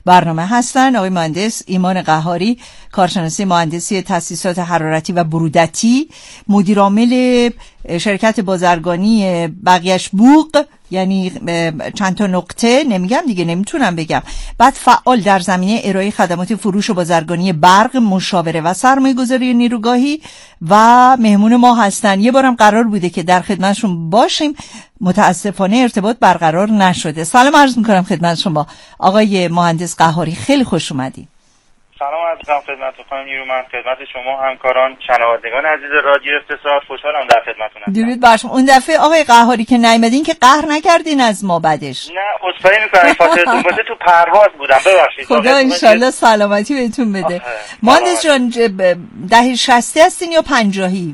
برنامه هستن. آقای مهندس ایمان قهاری، کارشناسی مهندسی تاسیسات حرارتی و برودتی، مدیر عامل شرکت بازرگانی بقیش بوق، یعنی چند تا نقطه نمیگم دیگه، نمیتونم بگم. بعد فعال در زمینه ارائه خدمات فروش و بازرگانی برق، مشاوره و سرمایه‌گذاری نیروگاهی و مهمون ما هستن. یه بارم قرار بوده که در خدمتشون باشیم، متاسفانه ارتباط برقرار نشده. سلام عرض میکنم خدمت شما آقای مهندس قهاری، خیلی خوش اومدید. سلام عزیزم، خدمت خانم نیرومند، خدمت شما همکاران شنوندگان عزیز رادیو اقتصاد، خوشحالم در خدمتتون هستم. درود بر شما. اون دفعه آقای قهاری که نیومدین که قهر نکردین از ما بعدش؟ نه عذرخواهی میکنم، خاطرتون باشه تو پرواز بودم، ببخشید. خدا انشالله سلامتی بهتون بده. مهندس جان، دهه 60 هستین یا 50؟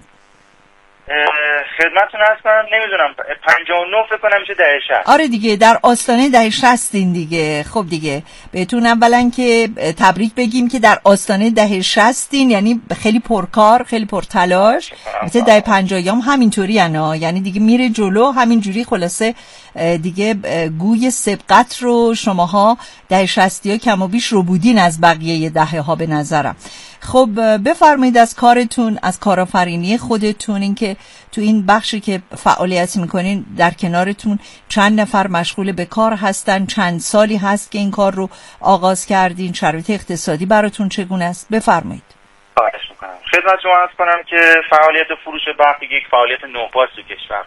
خدمتتون عرض کنم نمیدونم، 59 فکر کنم میشه دهه 60. آره دیگه، در آستانه دهه 60 دیگه. خب دیگه بهتون اولا که تبریک بگیم که در آستانه دهه 60، یعنی خیلی پرکار، خیلی پرتلاش. مثل دهه 50 هم همینطوری، یعنی دیگه میره جلو همینجوری. خلاصه دیگه گوی سبقت رو شماها دهه 60 کم و بیش رو بودین از بقیه دهه ها به نظرم. خب بفرمایید از کارتون، از کارآفرینی خودتون، این که تو این بخشی که فعالیت میکنین در کنارتون چند نفر مشغول به کار هستن، چند سالی هست که این کار رو آغاز کردین، شرایط اقتصادی براتون چگونه است؟ بفرمایید. خواهش میکنم. خدمت شما عرض کنم که فعالیت فروش برق یک فعالیت نوپاس تو کشور،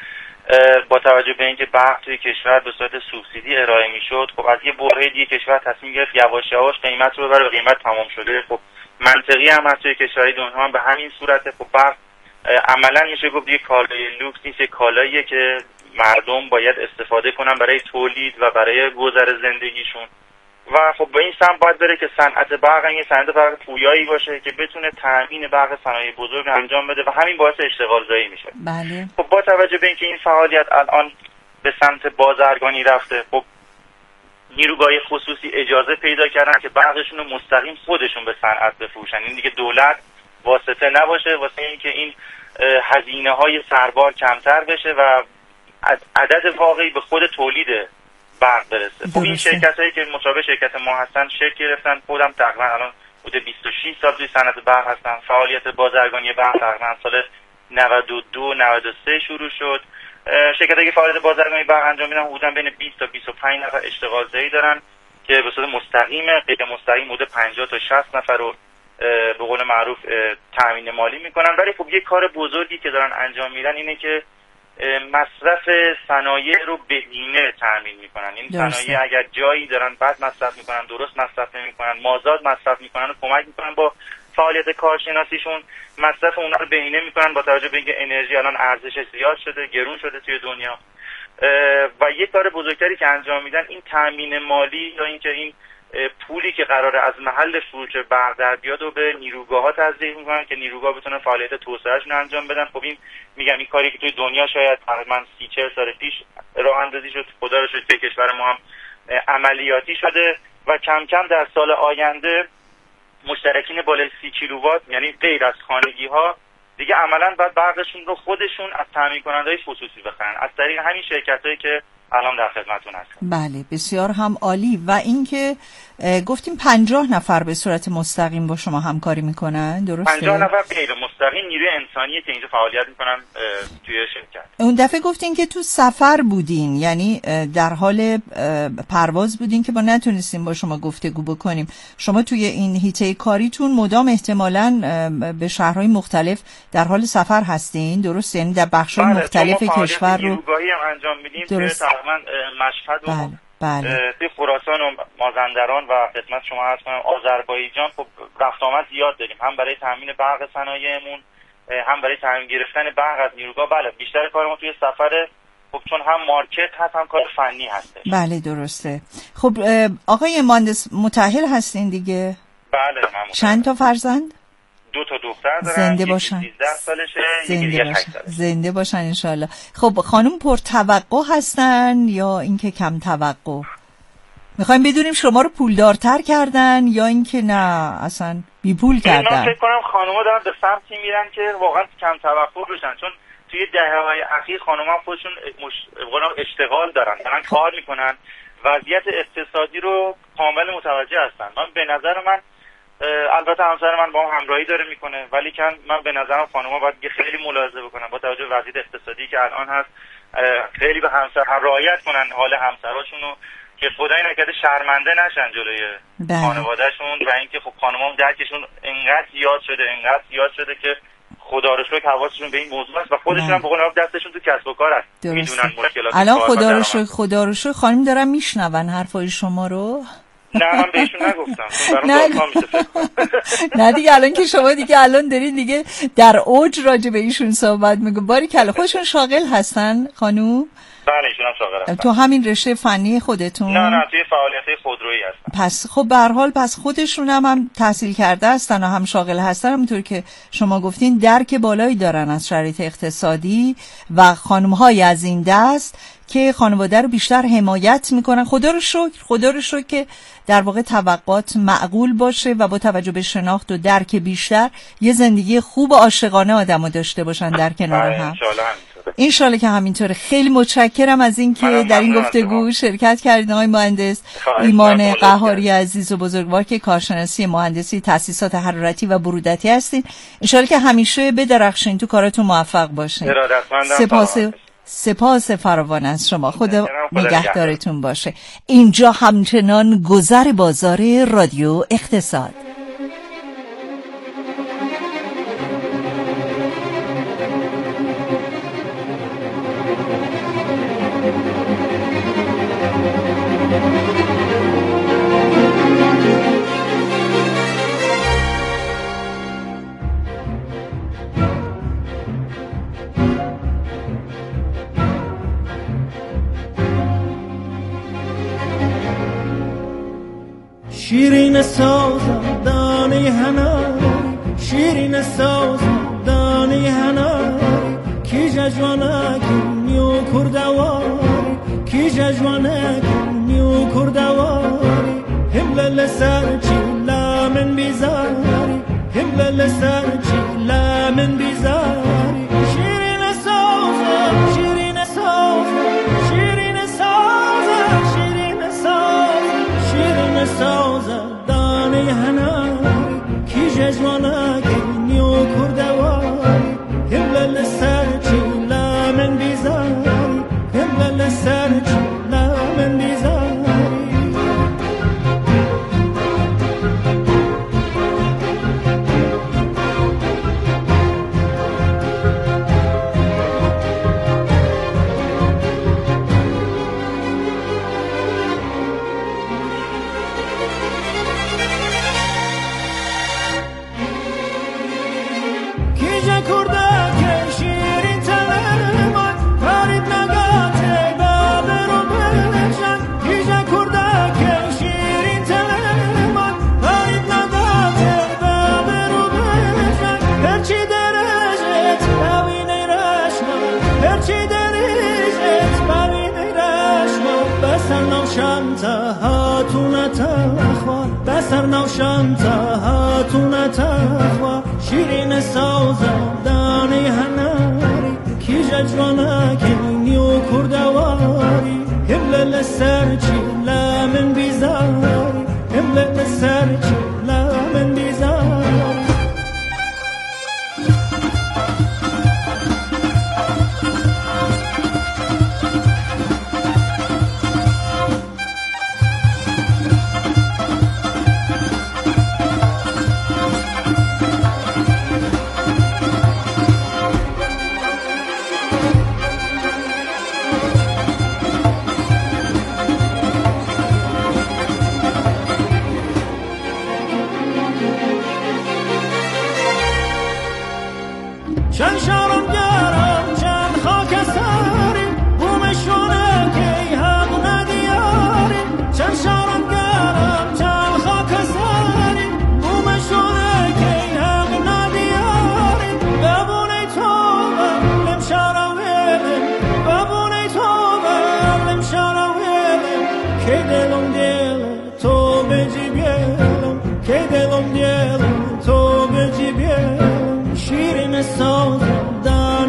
با توجه به اینکه برق توی کشور به صورت سوبسیدی ارائه میشد، خب از یه برهه دیگه کشور تصمیم گرفت یواش یواش قیمت رو ببره به قیمت تمام شده. خب منطقی هم هست توی کشورهای دنیا هم به همین صورته. خب برق عملا میشه گفت یک کالای لوکس نیست، یک کالاییه که مردم باید استفاده کنن برای تولید و برای گذر زندگیشون. و خب به این سمت باید بره که صنعت برق یه صنعت برق پویایی باشه که بتونه تامین برق صنایع بزرگ انجام بده و همین باعث اشتغال زایی میشه. بله. خب با توجه به اینکه این فعالیت الان به سمت بازرگانی رفته، خب نیروگاهی خصوصی اجازه پیدا کردن که برقشون رو مستقیم خودشون به صنعت بفروشن. این دیگه دولت واسطه نباشه واسه اینکه این هزینه‌های سربار کمتر بشه و عدد واقعی به خود تولید برق برسه. خب این شرکتایی که مشابه شرکت ما هستن شکل گرفتن. خودم تقریبا الان حدود 26 سال توی صنعت برق هستم. فعالیت بازرگانی برق تقریبا سال 92 93 شروع شد. شرکتایی که فعالیت بازرگانی برق انجام میدن حدوداً بین 20 تا 25 نفر اشتغال زایی دارن که به صورت مستقیم، غیر مستقیم حدود 50 تا 60 نفر رو به قول معروف تامین مالی میکنن. ولی خب یک کار بزرگی که دارن انجام میدن اینه که مصرف صنایع رو بهینه تامین میکنن. این صنایع اگر جایی دارن بد مصرف میکنن، درست مصرف نمیکنن، مازاد مصرف میکنن و کمک میکنن با فعالیت کارشناسیشون مصرف اونا رو بهینه میکنن. با توجه به اینکه انرژی الان ارزشش زیاد شده، گرون شده توی دنیا، و یک کار بزرگتری که انجام میدن این تامین مالی یا اینکه این پولی که قراره از محل فروش برق در بیاد و به نیروگاه‌ها تزریق میکنن که نیروگاه بتونن فعالیت توسعه‌شون انجام بدن. خب این میگم این کاری که توی دنیا شاید تقریبا 30-40 سال پیش راه اندازی شد، خدا رو شکر توی کشور ما هم عملیاتی شده و کم کم در سال آینده مشترکین بالای 30 کیلووات، یعنی غیر از خانگی‌ها، دیگه عملاً بعد برقشون رو خودشون از تامین کننده‌های خصوصی بخرن از طریق همین شرکتایی که الان در خدمتتون هستم. بله، بسیار هم عالی. و اینکه گفتیم 50 نفر به صورت مستقیم با شما همکاری میکنن، درسته؟ 50 نفر غیر مستقیم نیروی انسانیه که اینجا فعالیت میکنن توی شرکت. اون دفعه گفتین که تو سفر بودین، یعنی در حال پرواز بودین که ما نتونستیم با شما گفتگو بکنیم. شما توی این حیطه کاریتون مدام احتمالاً به شهرهای مختلف در حال سفر هستین، درسته؟ یعنی در بخش‌های مختلف کشور رو نیروگاهی هم انجام میدیم توی تقریبا مشهد و توی خراسان و مازندران و خدمت شما عرض کنم آذربایجان. خب رفت آمد زیاد داریم، هم برای تامین برق صنایعمون، هم برای تامین گرفتن برق از نیروگاه. بله، بیشتر کار ما توی سفره، خب چون هم مارکت هست هم کار فنی هستش. بله درسته. خب آقای مهندس متأهل هستین دیگه؟ بله من. چند تا فرزند؟ 2 تا دختر دارم. زنده باشن. 13 سالشه، یکی 8 سالشه. زنده باشن انشالله. خب خانم پرتوقع هستن یا اینکه کم توقع؟ میخوایم بدونیم شما رو پولدارتر کردن یا اینکه نه اصلا بی پول کردن؟ من فکر کنم خانوما دارن به سمتی میرن که واقعا کم توقع بشن، چون توی دهه‌های اخیر خانوما خودشون اشتغال دارن کار میکنن وضعیت اقتصادی رو کامل متوجه هستن. من به نظر من البته همسر من با هم همراهی داره میکنه، ولی من به نظرم خانم‌ها باید خیلی ملاحظه بکنن با توجه به وضعیت اقتصادی که الان هست، خیلی به همسر رعایت کنن حال همسراشون رو که خدای نکرده شرمنده نشن جلوی خانواده‌شون، و اینکه خب خانم‌ها درکشون انقدر زیاد شده که خدا رو شکر حواسشون به این موضوع است و خودشون هم به قول دستشون تو کسب و کار است، میدونن مشکلات. الان خدا رو شکر خانم دارن میشنون حرفای شما رو. نه من بهشون نگفتم. نه دیگه الان که شما دیگه الان دارین دیگه در اوج راجع به ایشون صحبت میگن. باریکلا. خودشون شاغل هستن خانوم؟ بله ایشون هم شاغل هستن. تو همین رشته فنی خودتون؟ نه توی فعالیت خودرویی هستن. پس خب به هر حال پس خودشون هم تحصیل کرده هستن و هم شاغل هستن، همونطور که شما گفتین درک بالایی دارن از شرایط اقتصادی و خانم‌های از این دست که خانواده رو بیشتر حمایت میکنن. خدا رو شکر که در واقع توقعات معقول باشه و با توجه به شناخت و درک بیشتر یه زندگی خوب و عاشقانه آدمو داشته باشن در کنار هم. انشالله که همینطوره. خیلی متشکرم از اینکه در این گفتگو شرکت کردید آقای مهندس ایمان قهاری عزیز و بزرگوار که کارشناسی مهندسی تاسیسات حرارتی و برودتی هستین. انشالله که همیشه بدرخشین، تو کاراتون موفق باشین. سپاس فراوان از شما. خدا نگهدارتون باشه. اینجا همچنان گذر بازار رادیو اقتصاد. شیرین سازم دانی هناری، شیرین سازم دانی هناری، کی جوانکی نیو کردواری، کی جوانکی نیو کردواری، همل سرچی لامن بیزاری، همل سرچی لامن بیزاری، شیرین سازم شیرین سازم شیرین سازم شیرین سازم شیرین سازم دانی هناری، کی جوانکی نیو کردواری، همل سرچی لامن بیزاری، همل سرچی لامن بیزاری. بسر نوشان تا هاتون تخوا، شیرین سازم دانی هناری، کی جوانکی نیو کردواری، همل سرچی لامن بیزاری، همل سرچی لامن بیزاری.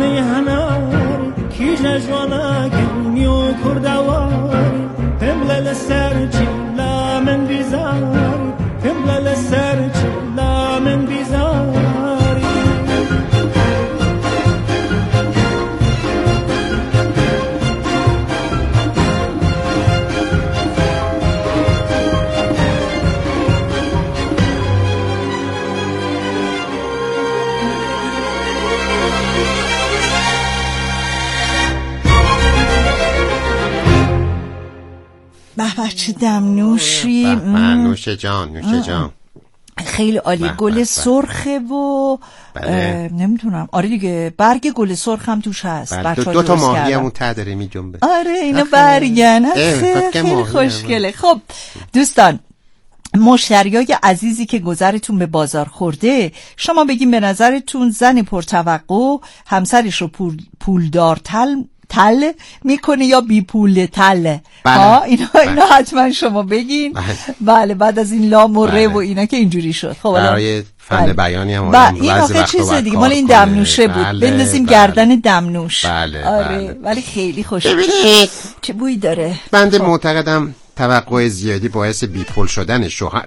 جوانکی نیو کردواری، همل لسرچی لامن بیزاری قبله لسرچی لامن بیزاری به چه دمنوشی. نوش جان خیلی عالی. گل سرخه و نمیتونم. آره دیگه برگ گل سرخ هم توش هست. دو تا ماهی همون ته داره می جنبه. آره اینا برگن. خیلی خوشگله. خب دوستان، مشتریای عزیزی که گذرتون به بازار خورده، شما بگیم به نظرتون زن پرتوقع همسرش رو پولدار تل میکنه یا بی پول تل؟ بله. اینا حتما شما بگین. بله بعد از این لام و ره و اینا که اینجوری شد. خب برای فن بیانی هم این آخه چیز دیگه مال این دمنوشه بود. بندازیم گردن دمنوش. آره ولی خیلی خوشمزه. ببینید چه بویی داره. بنده معتقدم توقع زیادی باعث بیپول شدن شوهر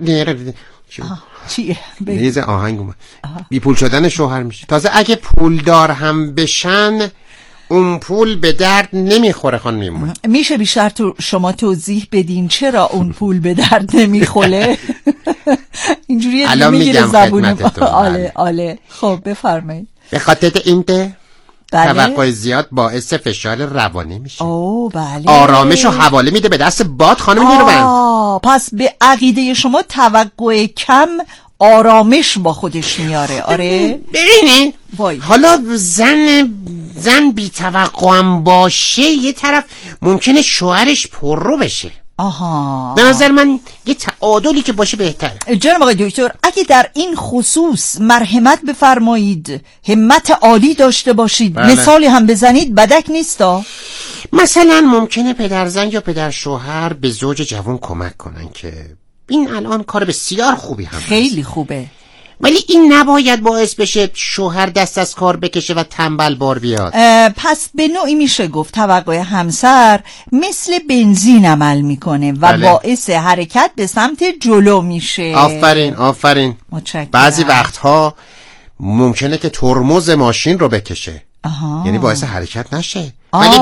چیه؟ نیز آهنگ اومد. بیپول شدن شوهر میشه. تازه اگه پولدار هم بشن اون پول به درد نمیخوره. خانم میشه بیشتر شما توضیح بدین چرا اون پول به درد نمیخوره؟ اینجوری میگیره زبونه. آله خب بفرمایید. به خاطر اینکه توقع زیاد باعث فشار روانی میشه. بله. آرامش و حواله میده به دست باد. خانم نیرومند، پس به عقیده شما توقع کم آرامش با خودش میاره. آره ببینین حالا زن بی توقع هم باشه، یه طرف ممکنه شوهرش پررو بشه. به نظر من یه تعادلی که باشه بهتره. جناب آقای دکتر، اگه در این خصوص مرحمت بفرمایید، همت عالی داشته باشید، مثالی هم بزنید بدک نیستا؟ مثلا ممکنه پدرزن یا پدر شوهر به زوج جوان کمک کنن که این الان کار بسیار خوبی هم خیلی خوبه، ولی این نباید باعث بشه شوهر دست از کار بکشه و تنبل بار بیاد. پس به نوعی میشه گفت توقع همسر مثل بنزین عمل میکنه و باعث حرکت به سمت جلو میشه. آفرین. بعضی وقتها ممکنه که ترمز ماشین رو بکشه، یعنی باعث حرکت نشه. ولی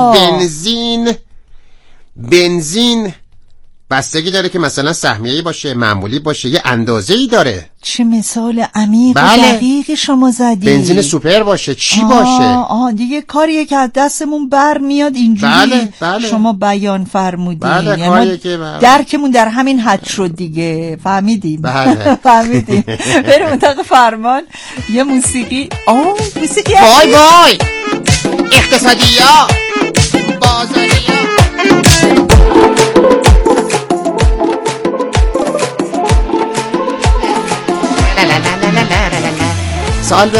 بنزین بستگی داره که مثلا سهمیه‌ای باشه، معمولی باشه، یه اندازه‌ای داره. چه مثال عمیق و دقیق شما زدی. بنزین سوپر باشه، چی باشه؟ دیگه کاریه که از دستمون بر میاد اینجوری. بله. شما بیان فرمودین. یعنی درکمون در همین حد شد دیگه. فهمیدیم. فهمیدیم. بریم اتاق فرمان. یه موسیقی. موسیقی وای اقتصادی‌ها، بازاری‌ها. سال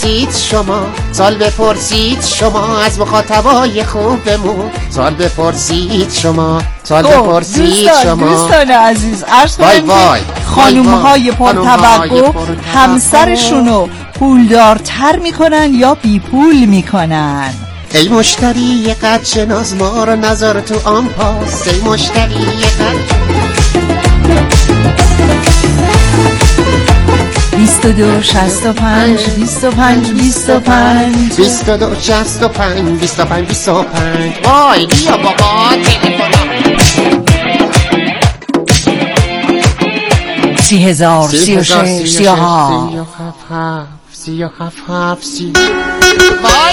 بپرسید شما از مخاطبای خوبمون. سال بپرسید شما. دوستان عزیز، عرض کنم خانوم‌های پرتوقع همسرشونو پولدارتر میکنن یا بی پول میکنن؟ ای مشتری یه قد شناس ما رو نظر تو آن پاس. ای مشتری یه قد 22 65 وای بیا بابا تلفن 30,000 36 37 وای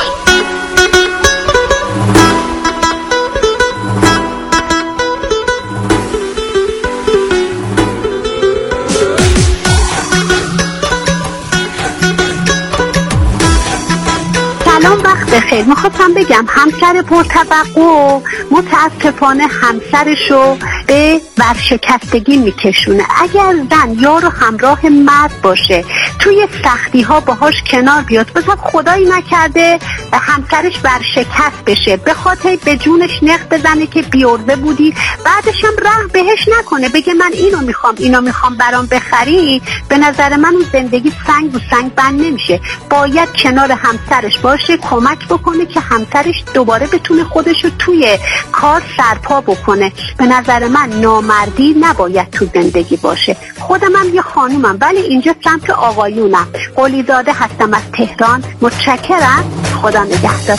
بخیر. میخواستم بگم همسر پرتوقع متاسفانه همسرشو به ورشکستگی میکشونه. اگر زن یار و همراه مرد باشه، توی سختی ها باهاش کنار بیاد، مثلا خدایی نکرده همسرش ورشکست بشه، به خاطر به جونش نق بزنه که بیورده بودی، بعدش هم راه بهش نکنه، بگه من اینو میخوام برام بخری، به نظر من اون زندگی سنگ رو سنگ بند نمیشه. باید کنار همسرش باشه، کمک بکنه که همسرش دوباره بتونه خودشو توی کار سرپا بکنه. به نظر من من نامردی نباید تو زندگی باشه. خودم هم یه خانومم ولی اینجا سمت آقایونم. قلیزاده هستم از تهران. متشکرم. خدا نگهدار.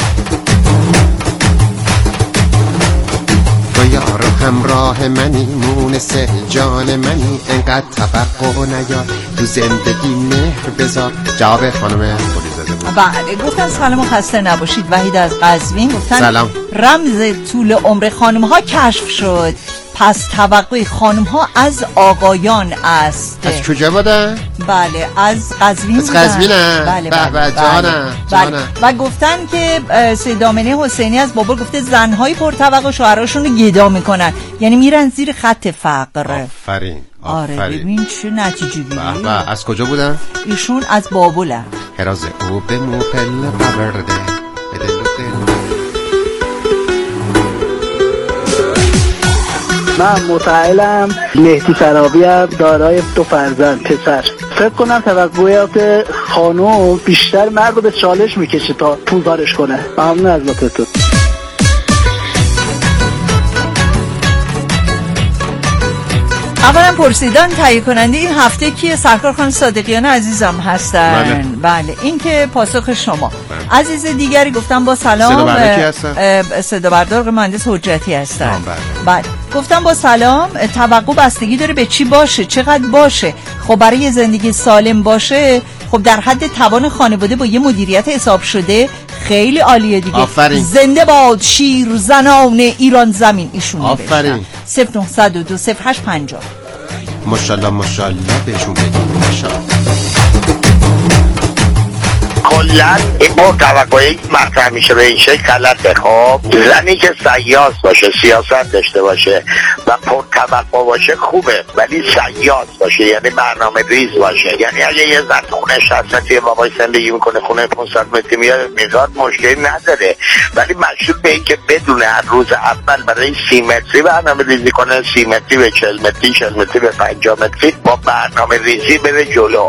تو یار و همراه منی، مونس جان منی، انقدر توقع نیار، تو زندگی مهر بذار. جواب خانم قلیزاده بود. بله گفتن سلام و خسته نباشید. وحید از قزوین گفتن سلام. رمز طول عمر خانم ها کشف شد، پس توقع خانم ها از آقایان است. از کجا بودن؟ بله از قزوین. از قزوین هم؟ بله بله جانم. و گفتن که سید دامنه حسینی از بابل گفته زنهای پرتوقع شوهراشون رو گدا میکنن، یعنی میرن زیر خط فقر. آفرین. آره ببین چه نتیجه گیری. از کجا بودن؟ ایشون از بابل هم. هراز او به مو پل پرده به دل و دل. من متعلم مهدی سرابی هم دارای 2 فرزند پسر. فکر کنم توقعات خانم بیشتر مرد رو به چالش میکشه تا پوزارش کنه. ممنون از لطفتون. اولا پرسیدن تهیه کننده این هفته کیه؟ سرکار خانم صادقیان عزیزم هستن. بله این که پاسخ شما. عزیز دیگری گفتم با سلام. صدا بردار مهندس حجتی هستن. بله گفتم با سلام. توقع بستگی داره به چی باشه، چقدر باشه. خب برای زندگی سالم باشه، خب در حد توان خانواده با یه مدیریت حساب شده خیلی عالیه دیگه. آفرین. زنده باد شیر زنان ایران زمین. ایشون آفرین. 0902 0850. ماشاءالله ماشاءالله بهشون بگیم ماشاءالله. کلا این توقعی مطرح میشه به این شکل غلطه. خب زنی که سیاس باشه، سیاست داشته باشه و پرتوقع باشه خوبه، ولی سیاس باشه یعنی برنامه ریز باشه. یعنی اگه یه زن خونه 60 یه بابای زندگی میکنه، خونه 500 متری میاد مشکلی نداره، ولی مشروط به این که بدونه از روز اول برای 30 متری برنامه ریزی کنه، 30 متری به 40 متری، 40 متری به 50 متری با برنامه ریزی بره جلو.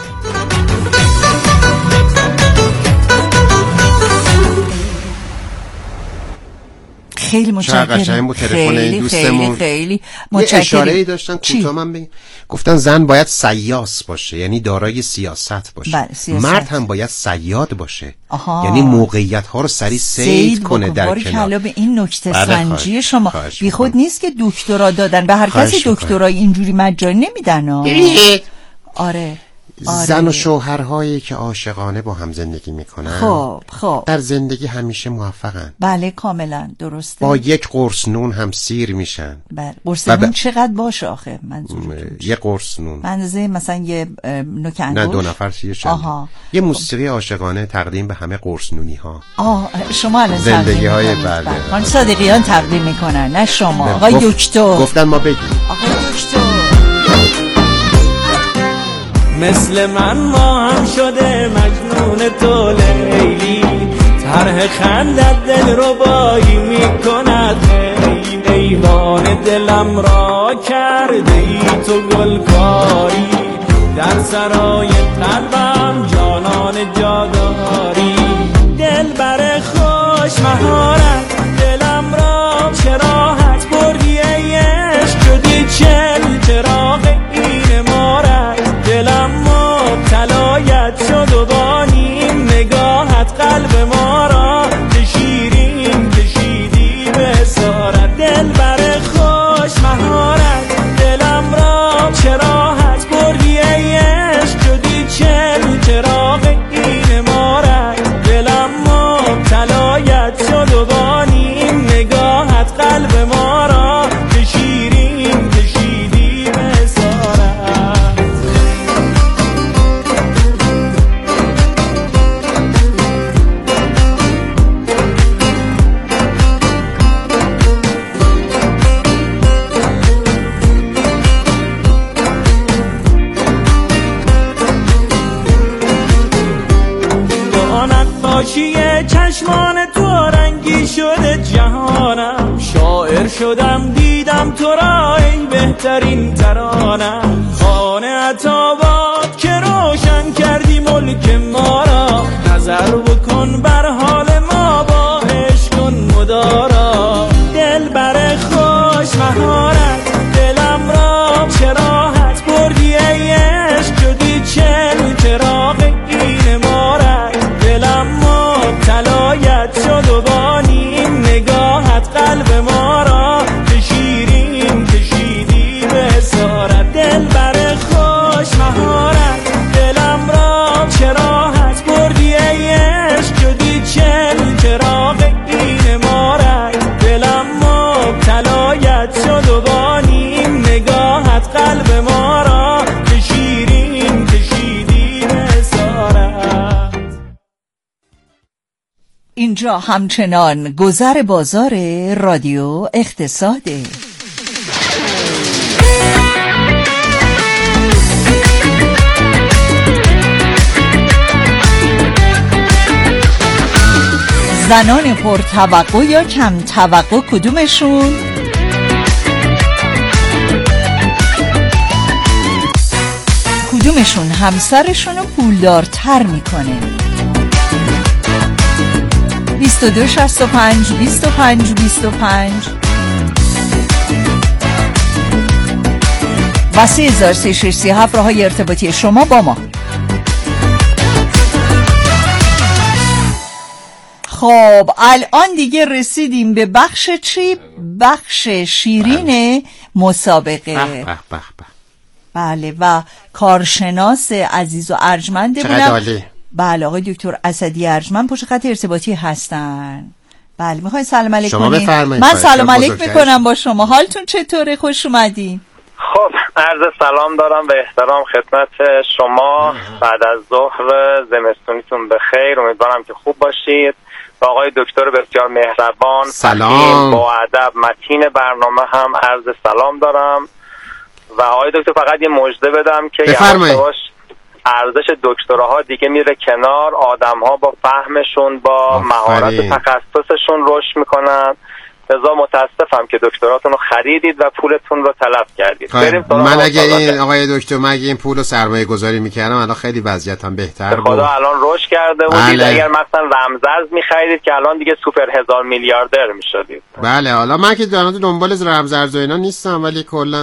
خیلی متشکرم. خیلی متشکرم. یه اشاره‌ای داشتن کوتاه من بگم. گفتن زن باید سیاس باشه یعنی دارای سیاست باشه. مرد هم باید صیاد باشه. یعنی موقعیت ها رو سریع صید کنه در کنار. به این نکته سنجی شما بیخود نیست که دکترا دادن به هر کسی دکترای اینجوری مجانی نمیدن. آره زن و شوهرهایی که عاشقانه با هم زندگی میکنن خب در زندگی همیشه موفقن. بله کاملا درسته. با یک قرص نون هم سیر میشن. بله قرص نون چقدر باشه آخه منظور؟ یه قرص نون اندازه مثلا یه نوک انگشت. نه 2 نفر یه موسیقی عاشقانه تقدیم به همه قرص نونی ها. شما الان زندگی های بله خانم صادقیان تقدیم میکنن نه شما. آقای دکتر گفتن ما بگیم. آقای دکتر مثل من ما هم شده مجنون تو لیلی، طرح خندت دل رو بایی میکند خیلی، ایوان دلم را کرده ای تو گلکاری، در سرای قلبم جانان جاداری، دل بر خوش مهارت دلم را چراحت بردی ای عشق، شدی چل چراغ این مارت، دلم مبتلایت شد و با نیم نگاهت قلب ما را به شیرین کشیدی به اسارت، دل بر خوش مهارت دلم را چراحت بردی ای عشق، شدی چل چراغ این مارت، دلم مبتلایت شد و با نیم نگاهت قلب ما را به شیرین کشیدی به اسارت. نقاشی چشمان تو رنگی شده جهانم، شاعر شدم دیدم تو را ای بهترین ترانم، خانه عطابات که روشن کردی ملک ما را، نظر بکن بر حال ما با عشق کن مدارا، دل بر خوش مهارت اینجا همچنان گذر بازار رادیو اقتصاده. زنان پرتوقع یا کم توقع کدومشون؟ کدومشون همسرشون رو پولدارتر میکنه؟ 22 65 25 25 و 3337 راههای ارتباطی شما با ما. خب الان دیگه رسیدیم به بخش چی؟ بخش شیرین مسابقه. بله و کارشناس عزیز و ارجمندمونم بله آقای دکتر اسدی ارجمند پشت خط ارتباطی هستن. بله میخواین سلام علیک کنین؟ من سلام علیک میکنم با شما. حالتون چطوره؟ خوش اومدین. خب عرض سلام دارم به احترام خدمت شما. بعد از ظهر زمستونیتون بخیر، امیدوارم که خوب باشید. با آقای دکتر بسیار مهربان سلام با ادب متین برنامه هم عرض سلام دارم. و آقای دکتر فقط یه مژده بدم که یواش ارزش دکتراها دیگه میره کنار، آدم‌ها با فهمشون با مهارت تخصصشون رشد میکنن. لذا متاسفم که دکتراتون رو خریدید و پولتون رو تلف کردید. من اگه این آقای دکتر مگه این پول رو سرمایه گذاری میکردم الان خیلی وضعیتم بهتر بود. خدا الان رشد کرده بودید. اگر مثلا رمزارز میخریدید که الان دیگه سوپر هزار میلیاردر میشدید. بله حالا من که دنبال رمزارز و اینا نیستم، ولی کلا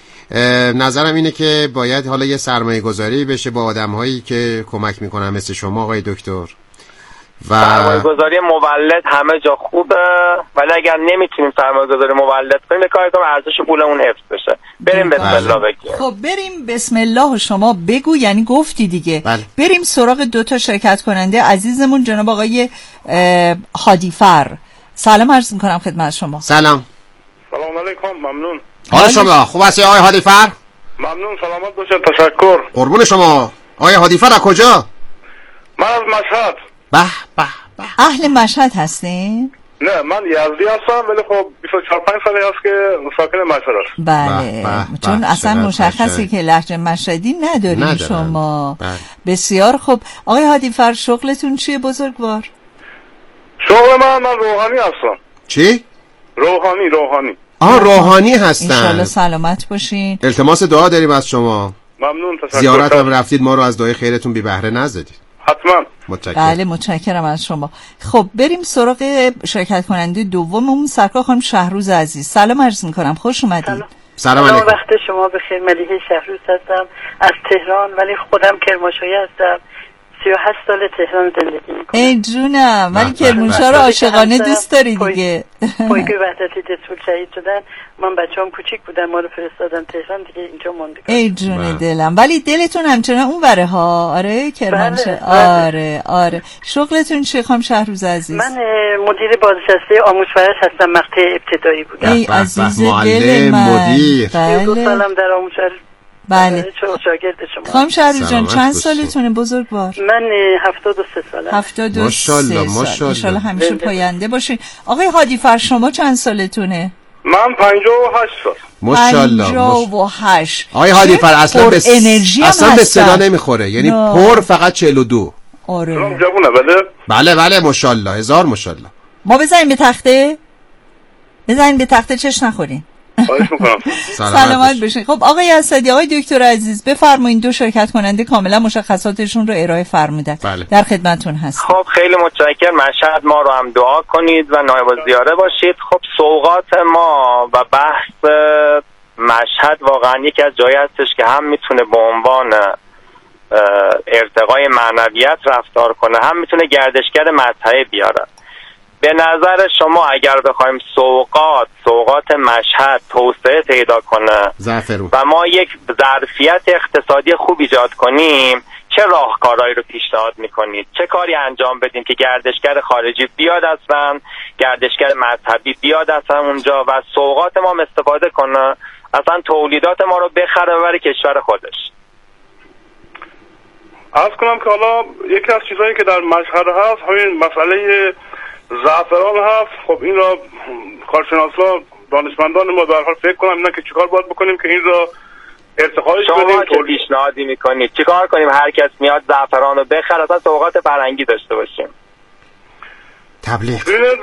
نظرم اینه که باید حالا یه سرمایه گذاری بشه با آدم هایی که کمک میکنن مثل شما آقای دکتر. و سرمایه گذاری مولد همه جا خوبه، ولی اگر نمیتونیم سرمایه گذاری مولد کنیم کار کنیم ارزش پولمون حفظ بشه. بریم بسم الله بگیم. خب بریم بسم الله. شما بگو، یعنی گفتی دیگه. بریم سراغ 2 شرکت کننده عزیزمون جناب آقای هادیفر. سلام عرض میکنم خدمت شما. سلام علیکم. ممنون. حال شما خوب هستی آقای هادیفر؟ ممنون، سلامت باشید. تشکر. قربون شما. آقای هادیفر از کجا؟ من از مشهد. به به به. اهل مشهد هستین؟ نه من یزدی هستم، ولی خب 24-5 سالی هست که ساکن مشهد هستم. بله چون اصلا مشخصه که لهجه مشهدی ندارین شما. بسیار خوب. آقای هادیفر شغلتون چیه بزرگوار؟ شغل من روحانی هستم. چی؟ روحانی. روحانی هستن. انشالله سلامت باشین. التماس دعا داریم از شما. ممنون، تشکر. زیارت هم رفتید، ما رو از دعای خیرتون بی بهره نزدید. حتما. متشکرم. بله متشکرم از شما. خب بریم سراغ شرکت کننده دوممون سرکار خانم شهروز عزیز. سلام عرض میکنم، خوش اومدید. سلام علیکم. وقت شما بخیر. ملیحه شهروز هستم از تهران، ولی خودم کرمانشاهی هستم. 38 سال تهران زندگی میکنم. ای جونم، ولی کرمانشاه رو عاشقانه دوست داری دیگه. پایگاه وحدتی دسول شهید شدن. من بچه‌ام کوچیک بودن، ما رو فرستادن تهران دیگه، اینجا موندیم. ای جون دلم. ولی دلتون همچنان اون وره ها. آره کرمانشاه. آره. شغلتون چیه خانم شهروز عزیز؟ من مدیر بازنشسته آموزپرورش هستم، مقطع ابتدایی بودم. ای عزیز دل من. مدیر. 2 سالم در آموزپرورش. بله. شاگرد شما. خانم شهروز جان چند سالتونه بزرگوار؟ من 73 سالم. 73 سال. ماشاءالله همیشه پاینده باشین. آقای هادیفر شما چند سالتونه؟ من 58 سال. ماشاءالله. 58. آقای هادیفر اصلا به انرژی اصلا به صدا نمیخوره، یعنی پر فقط 42. آره. جوونه. بله ماشاءالله، هزار ماشاءالله. ما بزنیم به تخته چش نخورین. سلامت باشین. خب آقای اسدی، آقای دکتر عزیز بفرمایید. 2 شرکت کننده کاملا مشخصاتشون رو ارائه فرمودن. در خدمتتون هست. خب خیلی متشکرم. مشهد ما رو هم دعا کنید و نایب الزیاره باشید. خب سوغات ما و بحث مشهد واقعا یکی از جایی هستش که هم میتونه به عنوان ارتقای معنویت رفتار کنه، هم میتونه گردشگر مذهبی بیاره. به نظر شما اگر بخوایم سوغات مشهد توسعه پیدا کنه و ما یک ظرفیت اقتصادی خوب ایجاد کنیم، چه راهکارهایی رو پیشنهاد میکنید؟ چه کاری انجام بدیم که گردشگر خارجی بیاد اصلا، گردشگر مذهبی بیاد اصلا اونجا و سوغات ما استفاده کنه، اصلا تولیدات ما رو بخره ببره کشور خودش؟ عرض کنم که حالا یکی از چیزایی که در مشهد هست همین مسئله زعفران هست. خب این را کارشناسا دانشمندان ما در حال فکر کنم اینا که چیکار باید بکنیم که این را ارتقاش بدیم. شما چه پیشنهادی میکنید؟ چیکار کنیم هر کس میاد زعفران رو بخره اصلا سوغات فرنگی داشته باشیم؟ تبلیغ.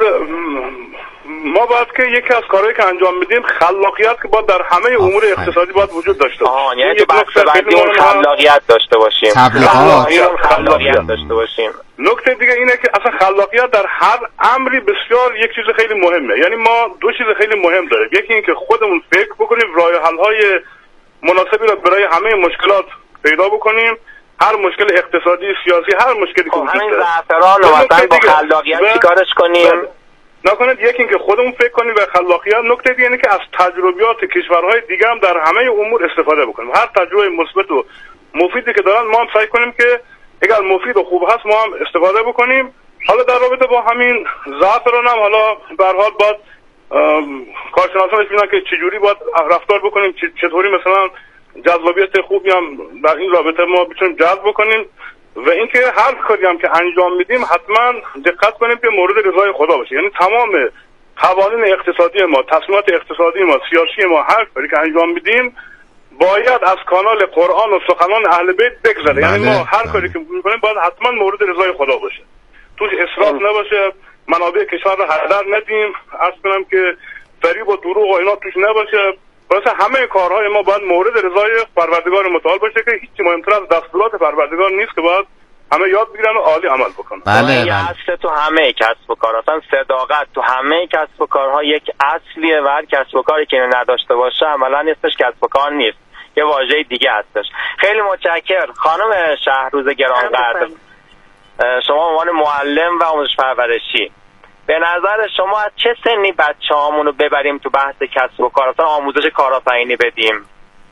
ما باید که یکی از کارهایی که انجام میدیم خلاقیت که باید در همه امور اقتصادی باید وجود داشته باشه. یعنی بسته‌بندی اون خلاقیت داشته باشیم. خلاقیت داشته باشیم. نکته دیگه اینه که اصلا خلاقیت در هر امری بسیار یک چیز خیلی مهمه. یعنی ما دو چیز خیلی مهم داریم. یکی این که خودمون فکر بکنیم راه حل‌های مناسبی را برای همه مشکلات پیدا بکنیم. هر مشکل اقتصادی، سیاسی، هر مشکلی که وجود داره. همین زعفران رو مثلا با خلاقیت چیکارش کنیم؟ نکنید یکی اینکه خودمون فکر کنیم و خلاقیت. نکته دیگه اینه که از تجربیات کشورهای دیگه هم در همه امور استفاده بکنیم. هر تجربه مثبت و مفیدی که دارن ما هم سعی کنیم که اگر مفید و خوب هست ما هم استفاده بکنیم. حالا در رابطه با همین زعفران هم حالا به هر حال باید کارشناسان ببینن که چجوری باید رفتار بکنیم، چطوری مثلا جذابیت خوبی هم در این رابطه ما بتونیم جذب بکنیم و اینکه هر کاری هم که انجام میدیم حتما دقت کنیم که مورد رضای خدا باشه. یعنی تمام قوانین اقتصادی ما، تصمیمات اقتصادی ما، سیاسی ما، هر کاری که انجام میدیم باید از کانال قرآن و سخنان اهل بیت بگذره. یعنی ما هر کاری که میکنیم باید حتما مورد رضای خدا باشه، توش اسراف نباشه، منابع کشور رو هدر ندیم، عرض کنم که فریب و دروغ و اینا توش نباشه. واسه همه کارهای ما باید مورد رضای پروردگار متعال باشه که هیچ مهمتر از دستورات پروردگار نیست که باید همه یاد بگیرن و عالی عمل بکنن. بله. اصل تو همه کسب و کار، اصلا صداقت تو همه کسب و کارها یک اصلیه و هر کسب و کاری که نداشته باشه عملا اسمش کسب و کار نیست، یه واژه دیگه هستش. خیلی متشکرم خانم شهروز گرانقدر. شما عنوان معلم و آموزش پرورشی به نظر شما از چه سنی بچه‌هامون رو ببریم تو بحث کسب و کار، اصلا آموزش کارآفرینی بدیم؟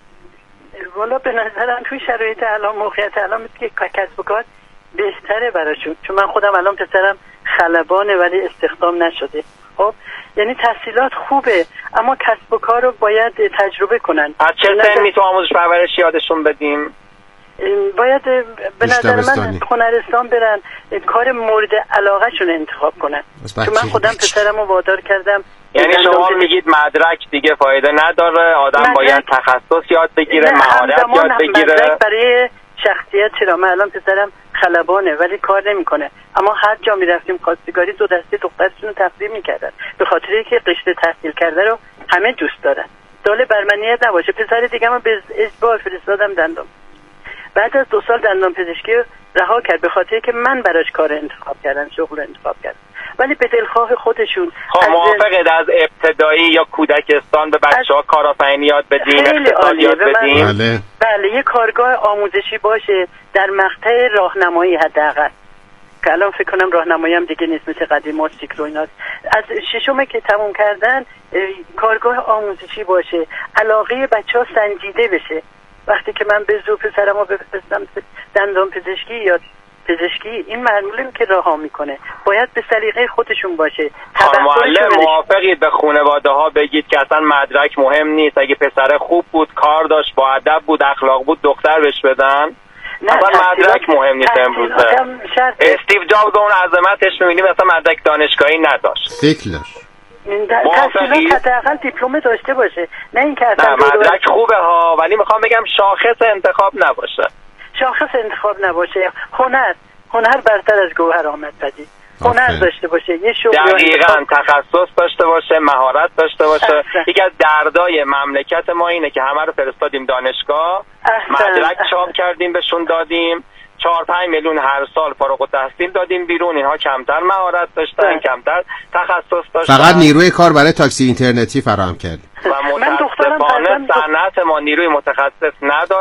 والا به نظرم توی شرایط الان، موقعیت الان مثل که کسب و کار بهتره براشون، چون من خودم الان پسرم خلبانه ولی استخدام نشده. خب یعنی تحصیلات خوبه اما کسب و کار رو باید تجربه کنن. از چه سنی تو آموزش پرورشی یادشون بدیم؟ باید به نظر من هنرستان برن، کار مورد علاقه شون انتخاب کنن. چون من خودم پسرم رو وادار کردم. یعنی شما میگید مدرک دیگه فایده نداره، آدم باید تخصص یاد بگیره، مهارت یاد بگیره. مدرک برای شخصیت چرا؟ من الان پسرم خلبانه ولی کار نمیکنه، اما هر جا میرفتیم خواستگاری دو دسته دخترشون رو تقدیم میکردن به خاطر اینکه قشر تحصیل کرده رو همه دوست دارن. دال برمنیت نباشه. پسر دیگه من به اجبار فرستادم دندان، بعد از 2 سال دندان پزشکی رها کرد به خاطر که من براش کار انتخاب کردم، شغل انتخاب کردم، ولی به دلخواه خودشون. خب موافقید از ابتدایی یا کودکستان به بچه‌ها کارآفرینی یاد بدیم، اقتصاد یاد بدیم؟ بله یه کارگاه آموزشی باشه در مقطع راهنمایی حداقل، که الان فکر کنم راهنمایی هم دیگه نیست مثل قدیم ماستیک و ایناست. از ششم که تموم کردن کارگاه آموزشی باشه، علاقه بچه‌ها سنجیده بشه. وقتی که من به زور پسرم رو بفرستم دندان پزشکی یا پزشکی، این معلومه که رها میکنه، باید به سلیقه خودشون باشه. معلم موافقید به خانواده ها بگید که اصلا مدرک مهم نیست، اگه پسر خوب بود، کار داشت، با ادب بود، اخلاق بود، دختر بهش بدن؟ اصلا مدرک مهم نیست امروزه. استیو جابز اون عظمتش میبینیم اصلا مدرک دانشگاهی نداشت، فکر داشت. تحصیلات حداقل دیپلم داشته باشه، نه اینکه اصلا مدرک خوبه ها، ولی میخوام بگم شاخص انتخاب نباشه. شاخص انتخاب نباشه. هنر برتر از گوهر آمد پدید. هنر داشته باشه، یه شغل دقیقاً تخصص داشته باشه، مهارت داشته باشه. یکی از دردای مملکت ما اینه که همه رو فرستادیم دانشگاه، مدرک چاپ کردیم بهشون دادیم، 4-5 میلیون هر سال فارغ التحصیل دادیم بیرون، اینها کمتر مهارت داشتن، کمتر تخصص داشتن، فقط نیروی کار برای تاکسی اینترنتی فراهم کرد و متاسفانه صنعت ما نیروی متخصص نداره.